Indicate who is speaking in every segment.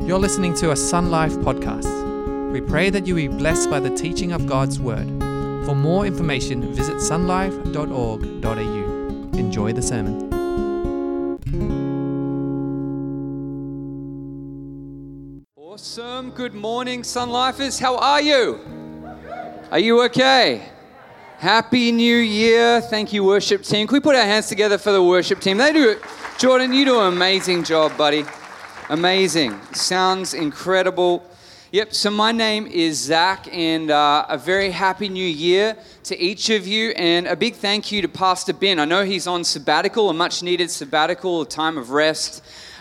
Speaker 1: You're listening to a Sun Life podcast. We pray that you be blessed by the teaching of God's Word. For more information, visit sunlife.org.au. Enjoy the sermon.
Speaker 2: Awesome. Good morning, Sun Lifers. How are you? Are you okay? Happy New Year. Thank you, worship team. Can we put our hands together for the worship team? They do it. Jordan, you do an amazing job, buddy. Amazing. Sounds incredible. Yep, so my name is Zach, and a very happy new year to each of you, and a big thank you to Pastor Ben. I know he's on sabbatical, a much-needed sabbatical, a time of rest,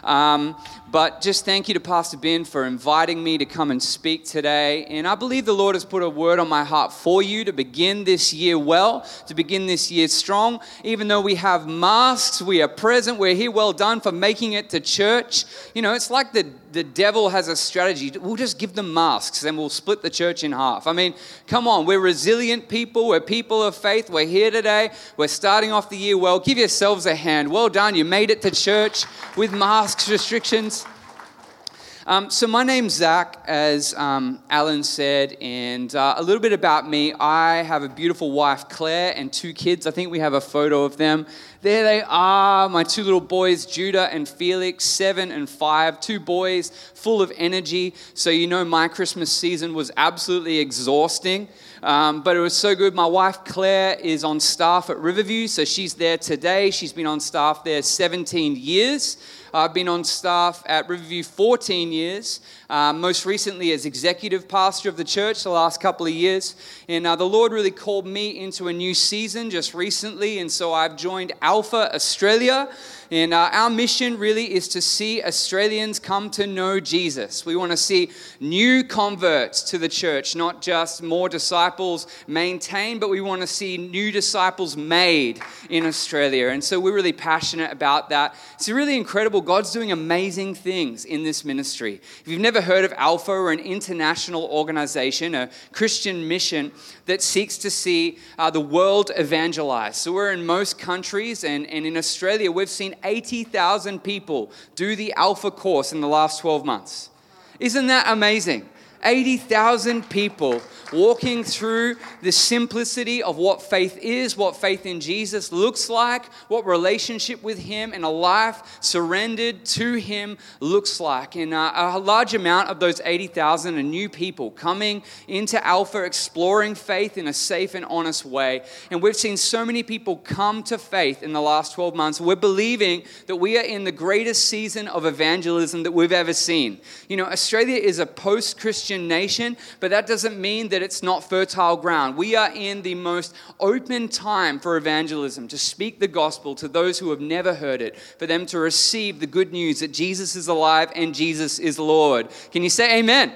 Speaker 2: but just thank you to Pastor Ben for inviting me to come and speak today. And I believe the Lord has put a word on my heart for you to begin this year well, to begin this year strong. Even though we have masks, we are present, we're here. Well done for making it to church. You know, it's like the devil has a strategy. We'll just give them masks and we'll split the church in half. I mean, come on, we're resilient people. We're people of faith. We're here today. We're starting off the year well. Give yourselves a hand. Well done. You made it to church with masks restrictions. So my name's Zach, as Alan said, and a little bit about me. I have a beautiful wife, Claire, and two kids. I think we have a photo of them. There they are, my two little boys, Judah and Felix, 7 and 5, two boys full of energy. So you know my Christmas season was absolutely exhausting, but it was so good. My wife, Claire, is on staff at Riverview, so she's there today. She's been on staff there 17 years. I've been on staff at Riverview 14 years, most recently as executive pastor of the church the last couple of years. And the Lord really called me into a new season just recently, and so I've joined Alpha Australia. And our mission really is to see Australians come to know Jesus. We want to see new converts to the church, not just more disciples maintained, but we want to see new disciples made in Australia. And so we're really passionate about that. It's really incredible. God's doing amazing things in this ministry. If you've never heard of Alpha, we're an international organization, a Christian mission that seeks to see the world evangelized. So we're in most countries, and in Australia, we've seen 80,000 people do the Alpha course in the last 12 months. Isn't that amazing? 80,000 people walking through the simplicity of what faith is, what faith in Jesus looks like, what relationship with Him and a life surrendered to Him looks like. And a large amount of those 80,000 are new people coming into Alpha, exploring faith in a safe and honest way. And we've seen so many people come to faith in the last 12 months. We're believing that we are in the greatest season of evangelism that we've ever seen. You know, Australia is a post-Christian nation, but that doesn't mean that it's not fertile ground. We are in the most open time for evangelism, to speak the gospel to those who have never heard it, for them to receive the good news that Jesus is alive and Jesus is Lord. Can you say amen?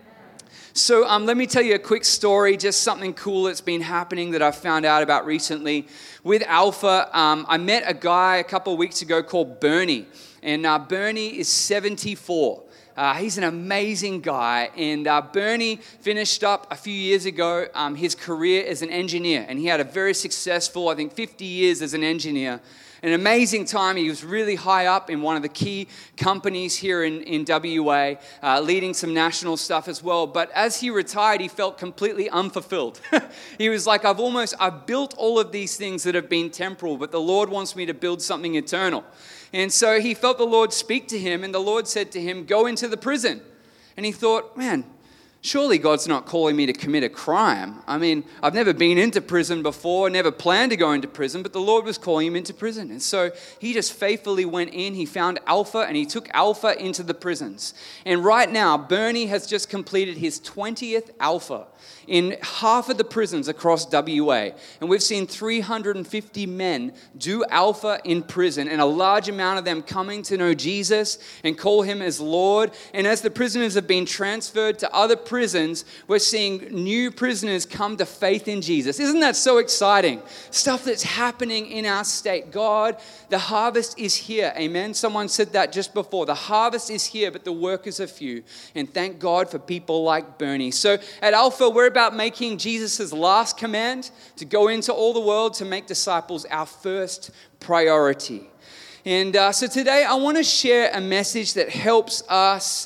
Speaker 2: So let me tell you a quick story, just something cool that's been happening that I found out about recently. With Alpha, I met a guy a couple of weeks ago called Bernie, and Bernie is 74. He's an amazing guy, and Bernie finished up a few years ago his career as an engineer, and he had a very successful, I think 50 years as an engineer. An amazing time. He was really high up in one of the key companies here in WA, leading some national stuff as well. But as he retired, he felt completely unfulfilled. He was like, I've built all of these things that have been temporal, but the Lord wants me to build something eternal. And so he felt the Lord speak to him, and the Lord said to him, go into the prison. And he thought, man, surely God's not calling me to commit a crime. I mean, I've never been into prison before, never planned to go into prison, but the Lord was calling him into prison. And so he just faithfully went in, he found Alpha, and he took Alpha into the prisons. And right now, Bernie has just completed his 20th Alpha in half of the prisons across WA. And we've seen 350 men do Alpha in prison, and a large amount of them coming to know Jesus and call Him as Lord. And as the prisoners have been transferred to other prisons, we're seeing new prisoners come to faith in Jesus. Isn't that so exciting? Stuff that's happening in our state. God, the harvest is here. Amen. Someone said that just before. The harvest is here, but the workers are few. And thank God for people like Bernie. So at Alpha, we're about making Jesus' last command to go into all the world to make disciples our first priority. And so today I want to share a message that helps us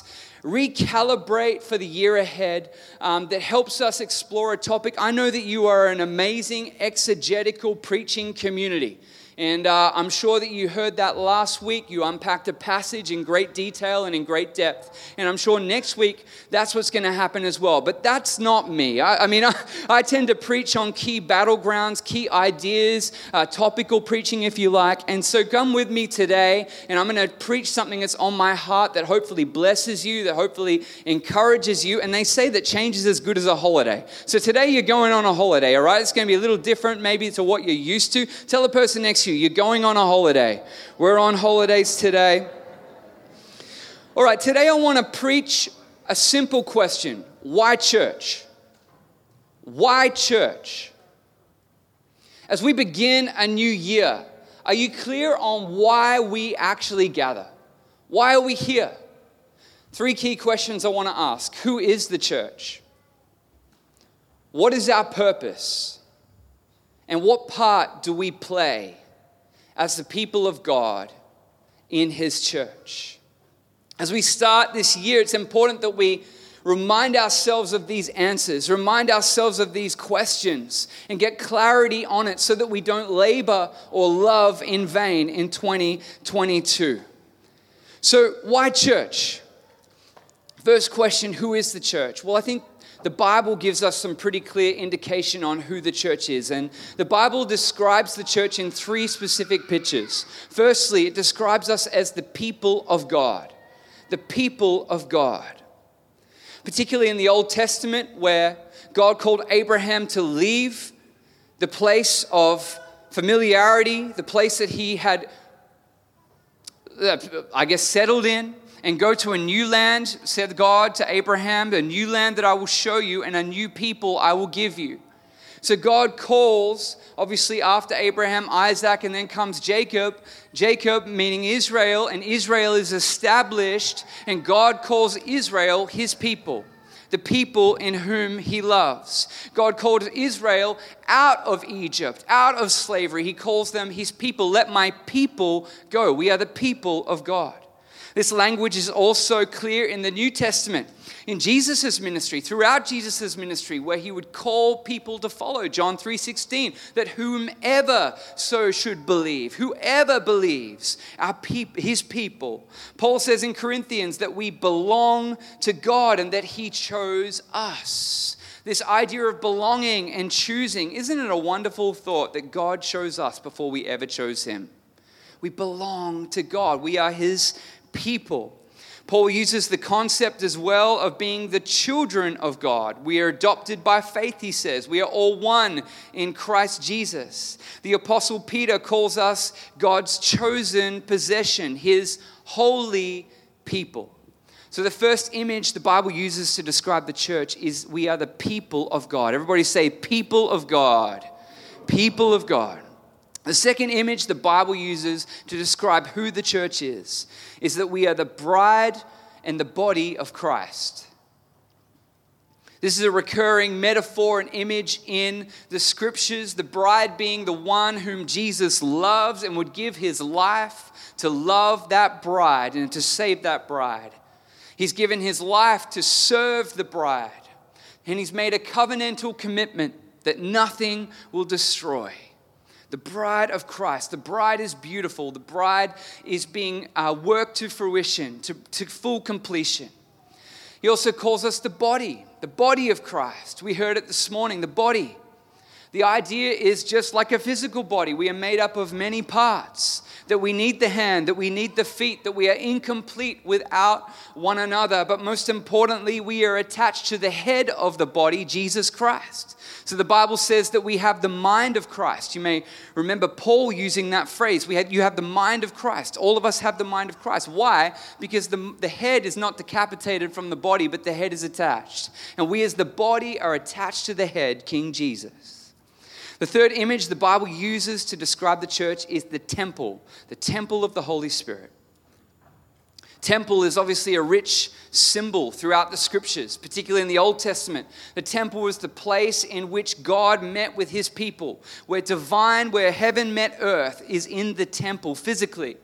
Speaker 2: recalibrate for the year ahead, that helps us explore a topic. I know that you are an amazing exegetical preaching community. And I'm sure that you heard that last week. You unpacked a passage in great detail and in great depth. And I'm sure next week that's what's going to happen as well. But that's not me. I tend to preach on key battlegrounds, key ideas, topical preaching if you like. And so come with me today, and I'm going to preach something that's on my heart that hopefully blesses you, that hopefully encourages you. And they say that change is as good as a holiday. So today you're going on a holiday, all right? It's going to be a little different maybe to what you're used to. Tell the person next to you, you're going on a holiday. We're on holidays today. All right, today I want to preach a simple question. Why church? Why church? As we begin a new year, are you clear on why we actually gather? Why are we here? 3 key questions I want to ask. Who is the church? What is our purpose? And what part do we play as the people of God in His church? As we start this year, it's important that we remind ourselves of these answers, remind ourselves of these questions, and get clarity on it so that we don't labor or love in vain in 2022. So, why church? First question, who is the church? Well, I think the Bible gives us some pretty clear indication on who the church is. And the Bible describes the church in 3 specific pictures. Firstly, it describes us as the people of God. The people of God. Particularly in the Old Testament, where God called Abraham to leave the place of familiarity, the place that he had, settled in, and go to a new land, said God to Abraham, a new land that I will show you, and a new people I will give you. So God calls, obviously after Abraham, Isaac, and then comes Jacob. Jacob meaning Israel, and Israel is established, and God calls Israel His people, the people in whom He loves. God called Israel out of Egypt, out of slavery. He calls them His people. Let my people go. We are the people of God. This language is also clear in the New Testament, in Jesus' ministry, throughout Jesus' ministry, where He would call people to follow. John 3:16, that whomever so should believe, whoever believes, His people. Paul says in Corinthians that we belong to God and that He chose us. This idea of belonging and choosing, isn't it a wonderful thought that God chose us before we ever chose Him? We belong to God. We are His people. Paul uses the concept as well of being the children of God. We are adopted by faith, he says. We are all one in Christ Jesus. The Apostle Peter calls us God's chosen possession, His holy people. So the first image the Bible uses to describe the church is we are the people of God. Everybody say, people of God. People of God. The second image the Bible uses to describe who the church is that we are the bride and the body of Christ. This is a recurring metaphor and image in the scriptures, the bride being the one whom Jesus loves and would give His life to love that bride and to save that bride. He's given His life to serve the bride, and He's made a covenantal commitment that nothing will destroy. The bride of Christ. The bride is beautiful. The bride is being worked to fruition, to full completion. He also calls us the body of Christ. We heard it this morning, the body. The idea is just like a physical body. We are made up of many parts, that we need the hand, that we need the feet, that we are incomplete without one another. But most importantly, we are attached to the head of the body, Jesus Christ. So the Bible says that we have the mind of Christ. You may remember Paul using that phrase. You have the mind of Christ. All of us have the mind of Christ. Why? Because the head is not decapitated from the body, but the head is attached. And we as the body are attached to the head, King Jesus. The third image the Bible uses to describe the church is the temple of the Holy Spirit. Temple is obviously a rich symbol throughout the scriptures, particularly in the Old Testament. The temple was the place in which God met with His people, where heaven met earth is in the temple physically.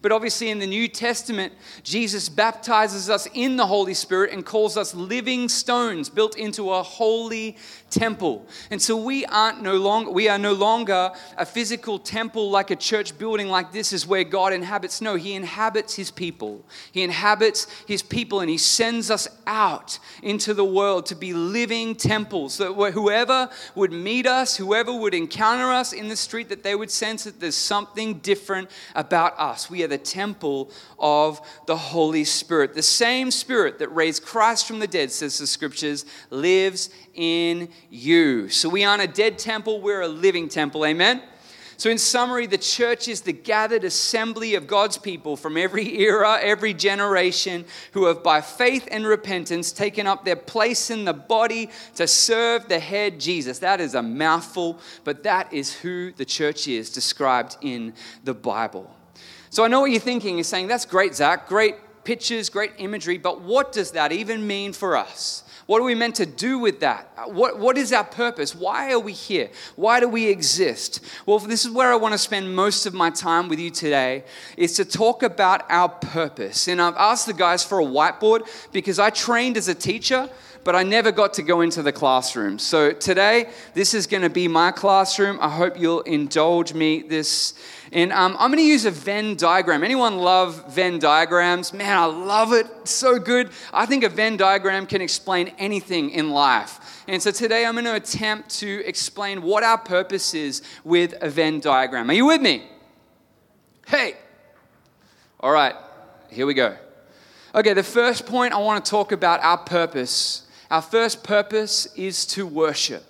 Speaker 2: But obviously in the New Testament, Jesus baptizes us in the Holy Spirit and calls us living stones built into a holy temple. And so we are no longer a physical temple like a church building like this is where God inhabits. No, he inhabits his people. He inhabits his people and he sends us out into the world to be living temples. So whoever would meet us, whoever would encounter us in the street, that they would sense that there's something different about us. We are the temple of the Holy Spirit. The same Spirit that raised Christ from the dead, says the scriptures, lives in you. So we aren't a dead temple, we're a living temple. Amen? So in summary, the church is the gathered assembly of God's people from every era, every generation, who have by faith and repentance taken up their place in the body to serve the head, Jesus. That is a mouthful, but that is who the church is described in the Bible. So I know what you're thinking. You're saying, that's great, Zach, great pictures, great imagery, but what does that even mean for us? What are we meant to do with that? What is our purpose? Why are we here? Why do we exist? Well, this is where I want to spend most of my time with you today, is to talk about our purpose. And I've asked the guys for a whiteboard because I trained as a teacher, but I never got to go into the classroom. So today, this is going to be my classroom. I hope you'll indulge me this. And I'm going to use a Venn diagram. Anyone love Venn diagrams? Man, I love it. It's so good. I think a Venn diagram can explain anything in life. And so today I'm going to attempt to explain what our purpose is with a Venn diagram. Are you with me? Hey. All right, here we go. Okay, the first point I want to talk about our purpose. Our first purpose is to worship.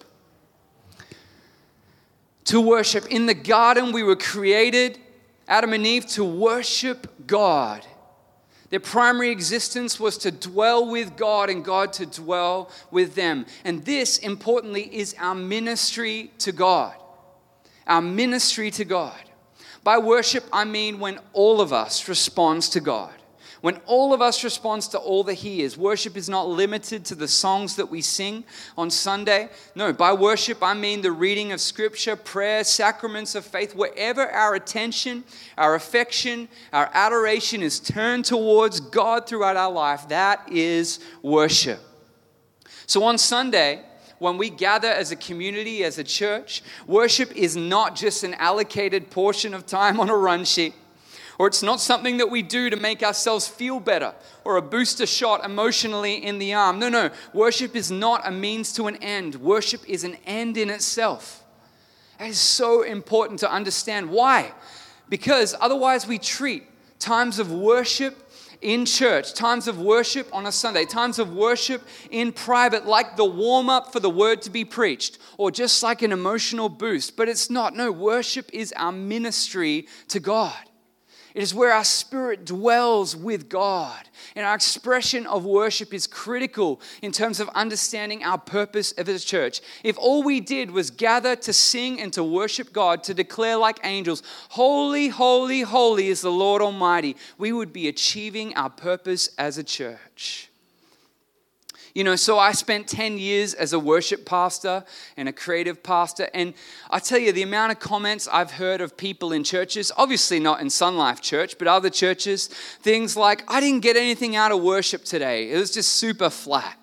Speaker 2: To worship. In the garden, we were created, Adam and Eve, to worship God. Their primary existence was to dwell with God and God to dwell with them. And this, importantly, is our ministry to God. Our ministry to God. By worship, I mean when all of us responds to God. When all of us responds to all that he is. Worship is not limited to the songs that we sing on Sunday. No, by worship, I mean the reading of scripture, prayer, sacraments of faith. Wherever our attention, our affection, our adoration is turned towards God throughout our life, that is worship. So on Sunday, when we gather as a community, as a church, worship is not just an allocated portion of time on a run sheet. Or it's not something that we do to make ourselves feel better or a booster shot emotionally in the arm. No. Worship is not a means to an end. Worship is an end in itself. That is so important to understand. Why? Because otherwise we treat times of worship in church, times of worship on a Sunday, times of worship in private like the warm-up for the word to be preached or just like an emotional boost. But it's not. No, worship is our ministry to God. It is where our spirit dwells with God. And our expression of worship is critical in terms of understanding our purpose as a church. If all we did was gather to sing and to worship God, to declare like angels, holy, holy, holy is the Lord Almighty, we would be achieving our purpose as a church. You know, so I spent 10 years as a worship pastor and a creative pastor. And I tell you, the amount of comments I've heard of people in churches, obviously not in Sun Life Church, but other churches, things like, I didn't get anything out of worship today. It was just super flat.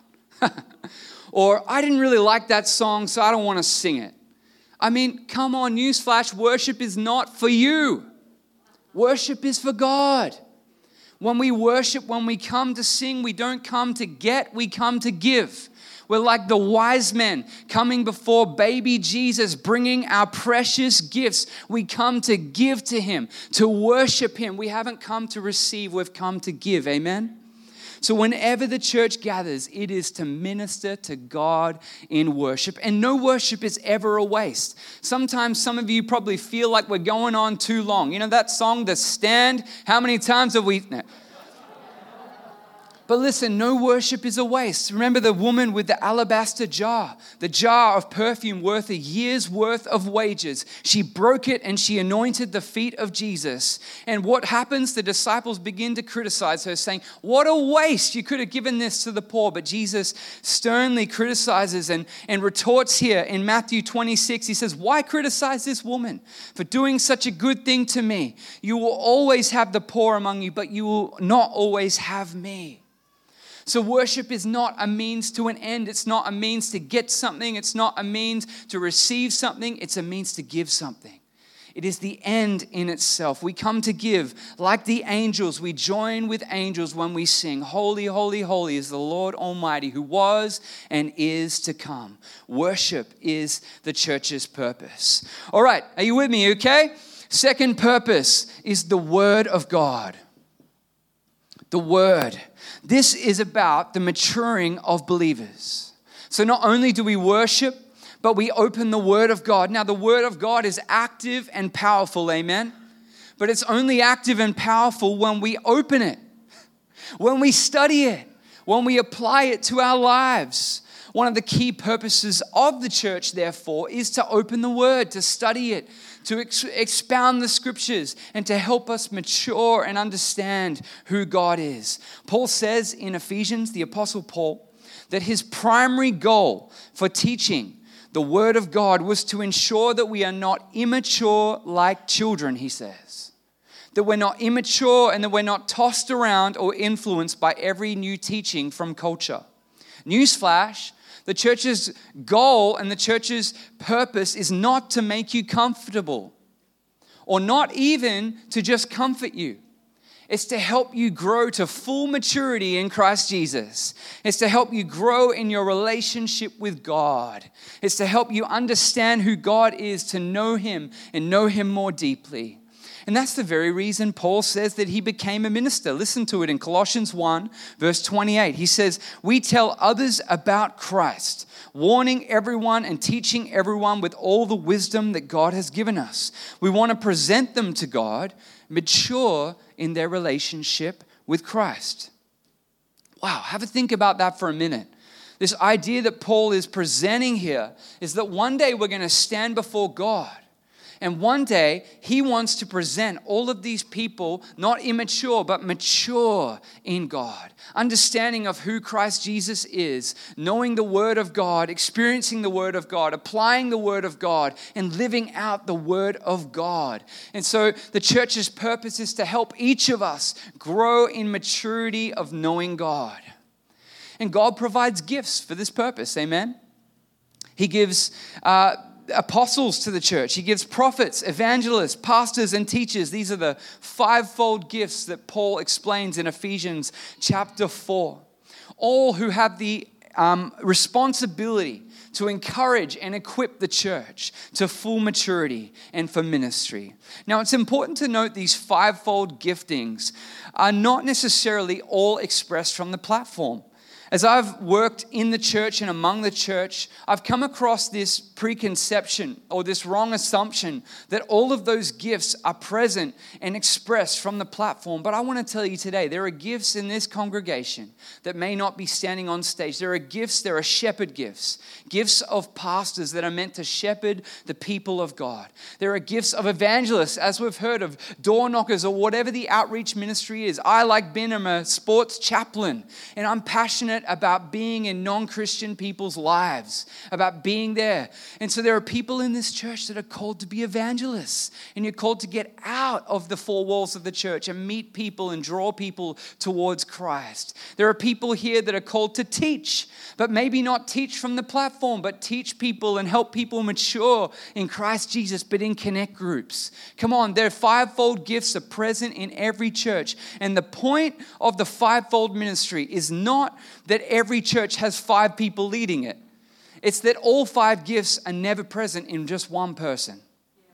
Speaker 2: Or, I didn't really like that song, so I don't want to sing it. I mean, come on, newsflash, worship is not for you. Worship is for God. When we worship, when we come to sing, we don't come to get, we come to give. We're like the wise men coming before baby Jesus, bringing our precious gifts. We come to give to him, to worship him. We haven't come to receive, we've come to give. Amen? So whenever the church gathers, it is to minister to God in worship. And no worship is ever a waste. Sometimes some of you probably feel like we're going on too long. You know that song, The Stand? How many times have we... No. But listen, no worship is a waste. Remember the woman with the alabaster jar, the jar of perfume worth a year's worth of wages. She broke it and she anointed the feet of Jesus. And what happens? The disciples begin to criticize her, saying, what a waste. You could have given this to the poor. But Jesus sternly criticizes and retorts here in Matthew 26. He says, why criticize this woman for doing such a good thing to me? You will always have the poor among you, but you will not always have me. So worship is not a means to an end. It's not a means to get something. It's not a means to receive something. It's a means to give something. It is the end in itself. We come to give like the angels. We join with angels when we sing, holy, holy, holy is the Lord Almighty who was and is to come. Worship is the church's purpose. All right, are you with me, okay? Second purpose is the Word of God. The Word. This is about the maturing of believers. So not only do we worship, but we open the Word of God. Now, the Word of God is active and powerful, amen? But it's only active and powerful when we open it, when we study it, when we apply it to our lives. One of the key purposes of the church, therefore, is to open the Word, to study it, to expound the Scriptures, and to help us mature and understand who God is. Paul says in Ephesians, the Apostle Paul, that his primary goal for teaching the Word of God was to ensure that we are not immature like children, he says. That we're not immature and that we're not tossed around or influenced by every new teaching from culture. Newsflash, the church's goal and the church's purpose is not to make you comfortable or not even to just comfort you. It's to help you grow to full maturity in Christ Jesus. It's to help you grow in your relationship with God. It's to help you understand who God is, to know Him and know Him more deeply. And that's the very reason Paul says that he became a minister. Listen to it in Colossians 1, verse 28. He says, we tell others about Christ, warning everyone and teaching everyone with all the wisdom that God has given us. We want to present them to God, mature in their relationship with Christ. Wow, have a think about that for a minute. This idea that Paul is presenting here is that one day we're going to stand before God. And one day, he wants to present all of these people, not immature, but mature in God. Understanding of who Christ Jesus is, knowing the Word of God, experiencing the Word of God, applying the Word of God, and living out the Word of God. And so the church's purpose is to help each of us grow in maturity of knowing God. And God provides gifts for this purpose, amen? He gives apostles to the church. He gives prophets, evangelists, pastors, and teachers. These are the fivefold gifts that Paul explains in Ephesians chapter 4. All who have the responsibility to encourage and equip the church to full maturity and for ministry. Now, it's important to note these fivefold giftings are not necessarily all expressed from the platform. As I've worked in the church and among the church, I've come across this preconception or this wrong assumption that all of those gifts are present and expressed from the platform. But I want to tell you today, there are gifts in this congregation that may not be standing on stage. There are gifts, there are shepherd gifts, gifts of pastors that are meant to shepherd the people of God. There are gifts of evangelists, as we've heard, of door knockers or whatever the outreach ministry is. I, like Ben, am a sports chaplain, and I'm passionate about being in non-Christian people's lives, about being there. And so there are people in this church that are called to be evangelists, and you're called to get out of the four walls of the church and meet people and draw people towards Christ. There are people here that are called to teach, but maybe not teach from the platform, but teach people and help people mature in Christ Jesus, but in connect groups. Come on, their fivefold gifts are present in every church. And the point of the fivefold ministry is not that every church has 5 people leading it. It's that all 5 gifts are never present in just one person.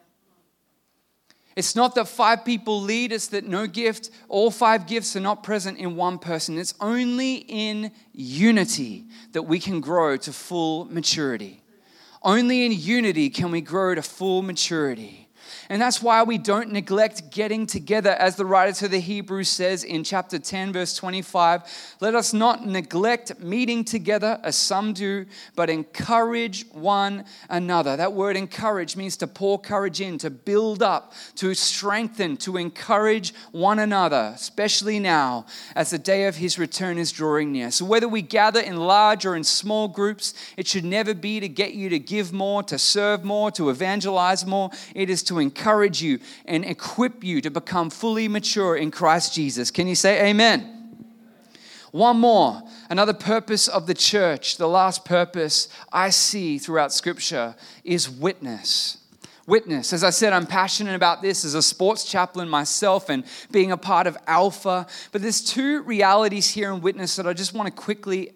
Speaker 2: It's not that 5 people lead, it's that no gift, all 5 gifts are not present in one person. It's only in unity that we can grow to full maturity. Only in unity can we grow to full maturity. And that's why we don't neglect getting together. As the writer to the Hebrews says in chapter 10, verse 25, let us not neglect meeting together as some do, but encourage one another. That word encourage means to pour courage in, to build up, to strengthen, to encourage one another, especially now as the day of his return is drawing near. So whether we gather in large or in small groups, it should never be to get you to give more, to serve more, to evangelize more. It is to encourage you and equip you to become fully mature in Christ Jesus. Can you say amen? One more, another purpose of the church, the last purpose I see throughout Scripture is witness. Witness. As I said, I'm passionate about this as a sports chaplain myself and being a part of Alpha. But there's two realities here in witness that I just want to quickly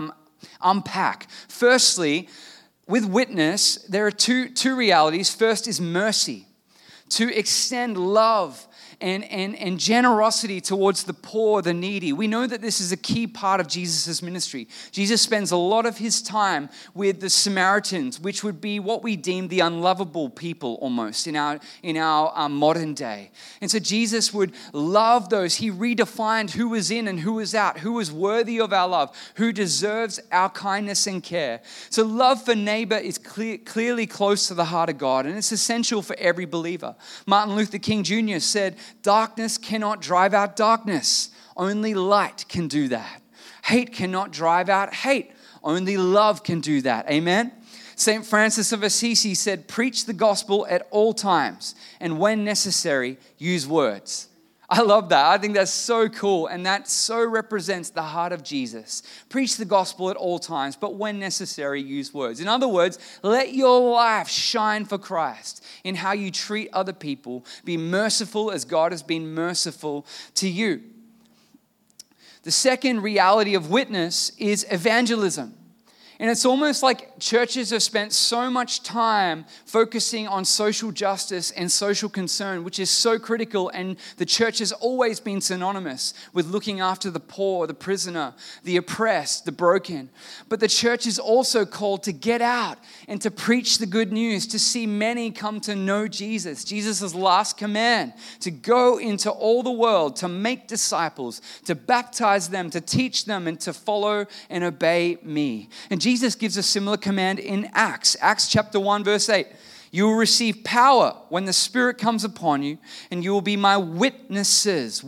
Speaker 2: unpack. Firstly, with witness, there are two realities. First is mercy. To extend love and generosity towards the poor, the needy. We know that this is a key part of Jesus' ministry. Jesus spends a lot of his time with the Samaritans, which would be what we deem the unlovable people almost in our modern day. And so Jesus would love those. He redefined who was in and who was out, who was worthy of our love, who deserves our kindness and care. So love for neighbor is clearly close to the heart of God, and it's essential for every believer. Martin Luther King Jr. said, darkness cannot drive out darkness. Only light can do that. Hate cannot drive out hate. Only love can do that. Amen? St. Francis of Assisi said, preach the gospel at all times, and when necessary, use words. I love that. I think that's so cool, and that so represents the heart of Jesus. Preach the gospel at all times, but when necessary, use words. In other words, let your life shine for Christ in how you treat other people. Be merciful as God has been merciful to you. The second reality of witness is evangelism. And it's almost like churches have spent so much time focusing on social justice and social concern, which is so critical. And the church has always been synonymous with looking after the poor, the prisoner, the oppressed, the broken. But the church is also called to get out and to preach the good news, to see many come to know Jesus. Jesus' last command, to go into all the world, to make disciples, to baptize them, to teach them, and to follow and obey me. And Jesus gives a similar command in Acts chapter 1, verse 8. You will receive power when the Spirit comes upon you, and you will be my witnesses,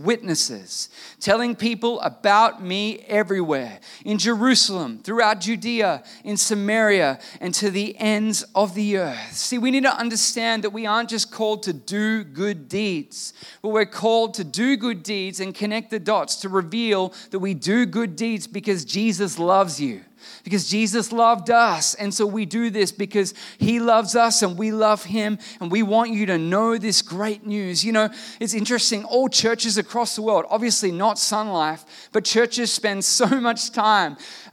Speaker 2: telling people about me everywhere, in Jerusalem, throughout Judea, in Samaria, and to the ends of the earth. See, we need to understand that we aren't just called to do good deeds, but we're called to do good deeds and connect the dots to reveal that we do good deeds because Jesus loves you. Because Jesus loved us, and so we do this because he loves us and we love him, and we want you to know this great news. You know, it's interesting, all churches across the world, obviously not Sun Life, but churches spend so much time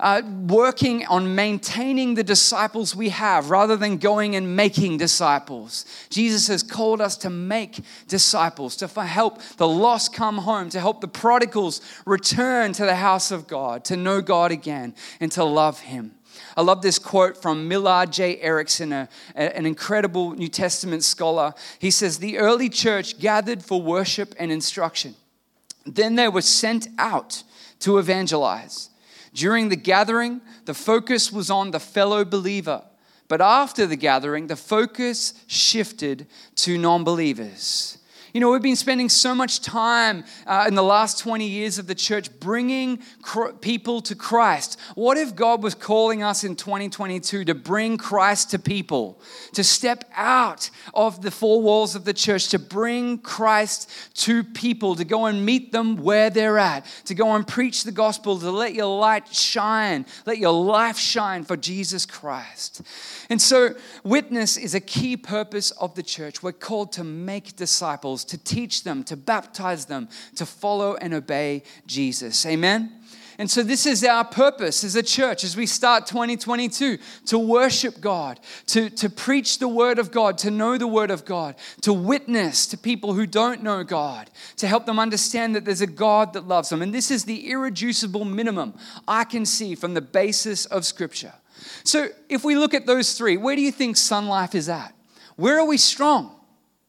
Speaker 2: working on maintaining the disciples we have rather than going and making disciples. Jesus has called us to make disciples, to help the lost come home, to help the prodigals return to the house of God, to know God again, and to love him. I love this quote from Millard J. Erickson, an incredible New Testament scholar. He says, the early church gathered for worship and instruction. Then they were sent out to evangelize. During the gathering, the focus was on the fellow believer. But after the gathering, the focus shifted to non-believers. You know, we've been spending so much time in the last 20 years of the church bringing people to Christ. What if God was calling us in 2022 to bring Christ to people, to step out of the four walls of the church, to bring Christ to people, to go and meet them where they're at, to go and preach the gospel, to let your light shine, let your life shine for Jesus Christ. And so witness is a key purpose of the church. We're called to make disciples, to teach them, to baptize them, to follow and obey Jesus. Amen? And so this is our purpose as a church as we start 2022, to worship God, to preach the word of God, to know the word of God, to witness to people who don't know God, to help them understand that there's a God that loves them. And this is the irreducible minimum I can see from the basis of Scripture. So if we look at those three, where do you think Sun Life is at? Where are we strong?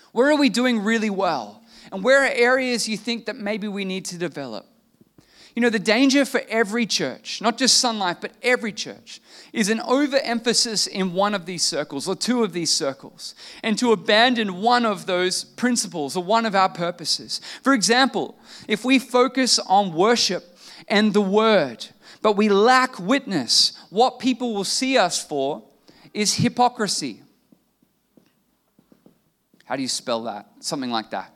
Speaker 2: Where are we doing really well? And where are areas you think that maybe we need to develop? You know, the danger for every church, not just Sun Life, but every church, is an overemphasis in one of these circles or two of these circles, and to abandon one of those principles or one of our purposes. For example, if we focus on worship and the word, but we lack witness, what people will see us for is hypocrisy. How do you spell that? Something like that.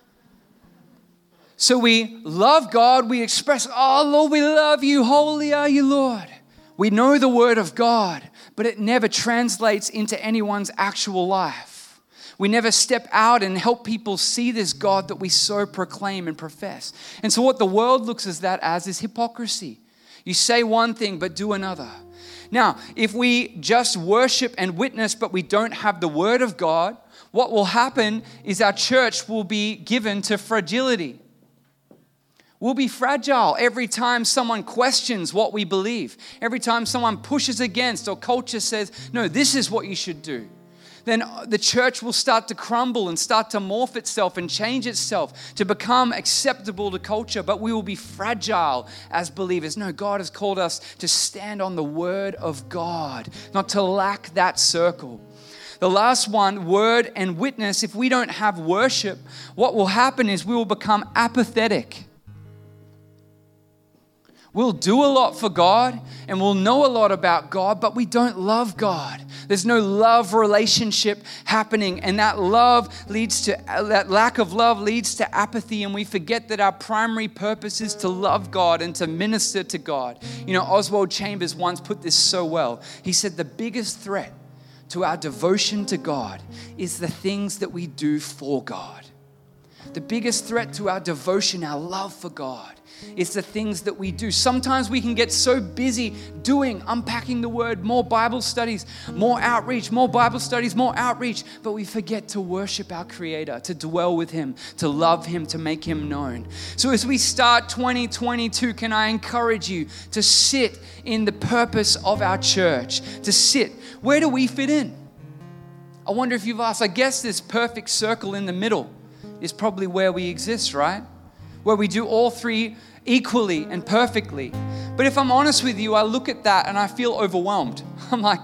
Speaker 2: So we love God, we express, oh Lord, we love you, holy are you, Lord. We know the word of God, but it never translates into anyone's actual life. We never step out and help people see this God that we so proclaim and profess. And so what the world looks at that as is hypocrisy. You say one thing, but do another. Now, if we just worship and witness, but we don't have the word of God, what will happen is our church will be given to fragility. We'll be fragile every time someone questions what we believe. Every time someone pushes against or culture says, no, this is what you should do. Then the church will start to crumble and start to morph itself and change itself to become acceptable to culture. But we will be fragile as believers. No, God has called us to stand on the word of God, not to lack that circle. The last one, word and witness. If we don't have worship, what will happen is we will become apathetic. We'll do a lot for God and we'll know a lot about God, but we don't love God. There's no love relationship happening, and that lack of love leads to apathy, and we forget that our primary purpose is to love God and to minister to God. You know, Oswald Chambers once put this so well. He said the biggest threat to our devotion to God is the things that we do for God. The biggest threat to our devotion, our love for God, is the things that we do. Sometimes we can get so busy doing, unpacking the word, more Bible studies, more outreach, more Bible studies, more outreach, but we forget to worship our Creator, to dwell with Him, to love Him, to make Him known. So as we start 2022, can I encourage you to sit in the purpose of our church, to sit. Where do we fit in? I wonder if you've asked. I guess this perfect circle in the middle is probably where we exist, right? Where we do all three equally and perfectly. But if I'm honest with you, I look at that and I feel overwhelmed. I'm like,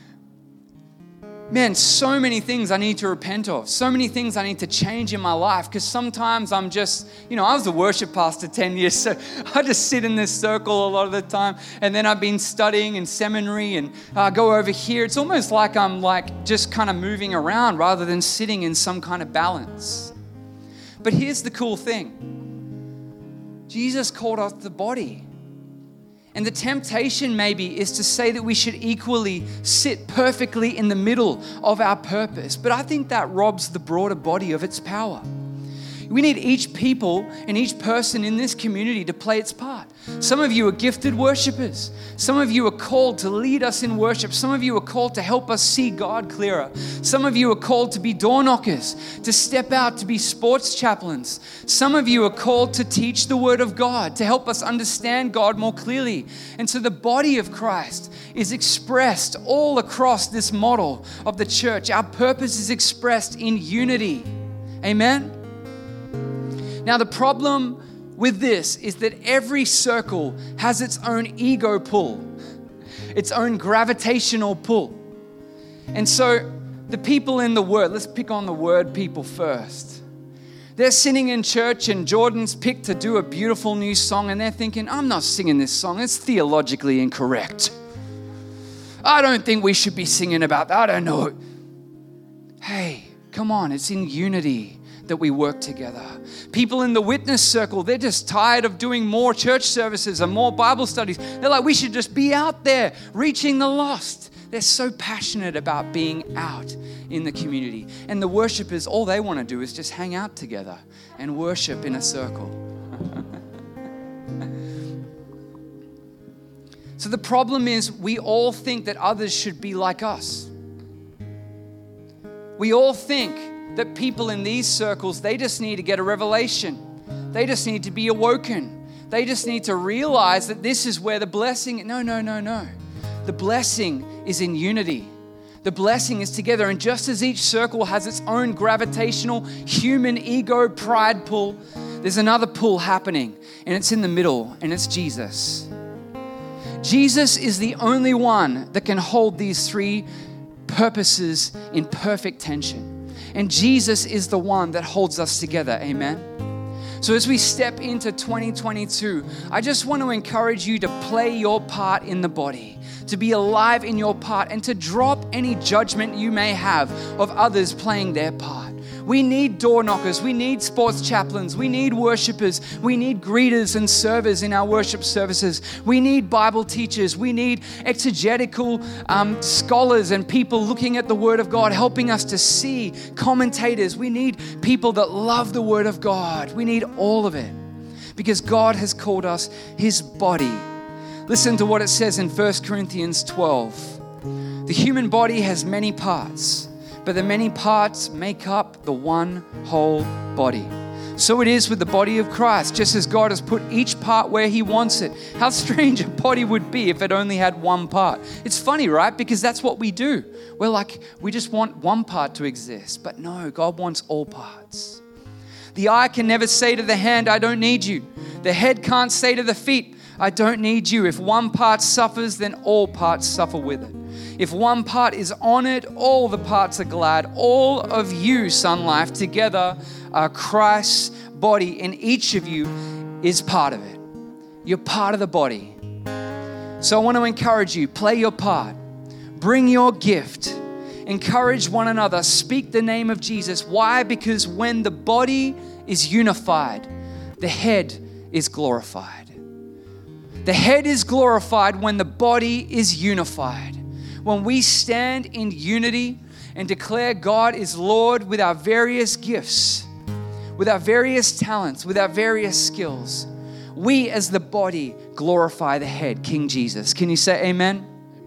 Speaker 2: man, so many things I need to repent of. So many things I need to change in my life, because sometimes I'm just, I was a worship pastor 10 years, so I just sit in this circle a lot of the time. And then I've been studying in seminary and go over here. It's almost like I'm just kind of moving around rather than sitting in some kind of balance. But here's the cool thing. Jesus called us the body. And the temptation maybe is to say that we should equally sit perfectly in the middle of our purpose. But I think that robs the broader body of its power. We need each people and each person in this community to play its part. Some of you are gifted worshipers. Some of you are called to lead us in worship. Some of you are called to help us see God clearer. Some of you are called to be door knockers, to step out to be sports chaplains. Some of you are called to teach the Word of God, to help us understand God more clearly. And so the body of Christ is expressed all across this model of the church. Our purpose is expressed in unity. Amen? Now, the problem with this is that every circle has its own ego pull, its own gravitational pull. And so the people in the Word, let's pick on the Word people first. They're sitting in church and Jordan's picked to do a beautiful new song and they're thinking, I'm not singing this song. It's theologically incorrect. I don't think we should be singing about that. I don't know. Hey, come on, it's in unity that we work together. People in the witness circle, they're just tired of doing more church services and more Bible studies. They're like, we should just be out there reaching the lost. They're so passionate about being out in the community. And the worshipers, all they want to do is just hang out together and worship in a circle. So the problem is we all think that others should be like us. We all think that people in these circles, they just need to get a revelation. They just need to be awoken. They just need to realize that this is where the blessing, no. The blessing is in unity. The blessing is together. And just as each circle has its own gravitational human ego pride pull, there's another pull happening, and it's in the middle, and it's Jesus. Jesus is the only one that can hold these three purposes in perfect tension. And Jesus is the one that holds us together. Amen. So as we step into 2022, I just want to encourage you to play your part in the body, to be alive in your part, and to drop any judgment you may have of others playing their part. We need door knockers. We need sports chaplains. We need worshipers. We need greeters and servers in our worship services. We need Bible teachers. We need exegetical scholars and people looking at the Word of God, helping us to see, commentators. We need people that love the Word of God. We need all of it because God has called us His body. Listen to what it says in 1 Corinthians 12. The human body has many parts, but the many parts make up the one whole body. So it is with the body of Christ, just as God has put each part where He wants it. How strange a body would be if it only had one part. It's funny, right? Because that's what we do. We're like, we just want one part to exist. But no, God wants all parts. The eye can never say to the hand, I don't need you. The head can't say to the feet, I don't need you. If one part suffers, then all parts suffer with it. If one part is honored, all the parts are glad. All of you, Sun Life, together are Christ's body, and each of you is part of it. You're part of the body. So I want to encourage you, play your part. Bring your gift. Encourage one another. Speak the name of Jesus. Why? Because when the body is unified, the head is glorified. The head is glorified when the body is unified. When we stand in unity and declare God is Lord with our various gifts, with our various talents, with our various skills, we as the body glorify the head, King Jesus. Can you say amen?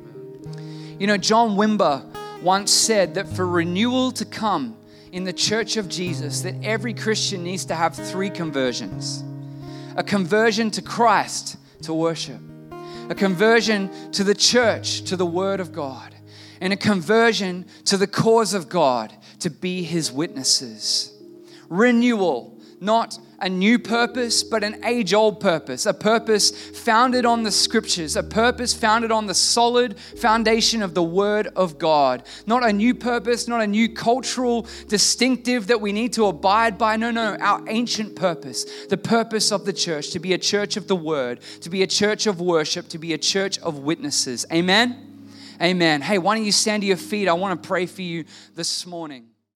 Speaker 2: You know, John Wimber once said that for renewal to come in the church of Jesus, that every Christian needs to have 3 conversions. A conversion to Christ, to worship. A conversion to the church, to the Word of God. And a conversion to the cause of God, to be His witnesses. Renewal, not a new purpose, but an age-old purpose. A purpose founded on the Scriptures. A purpose founded on the solid foundation of the Word of God. Not a new purpose, not a new cultural distinctive that we need to abide by. No, our ancient purpose. The purpose of the church, to be a church of the Word, to be a church of worship, to be a church of witnesses. Amen? Amen. Hey, why don't you stand to your feet? I want to pray for you this morning.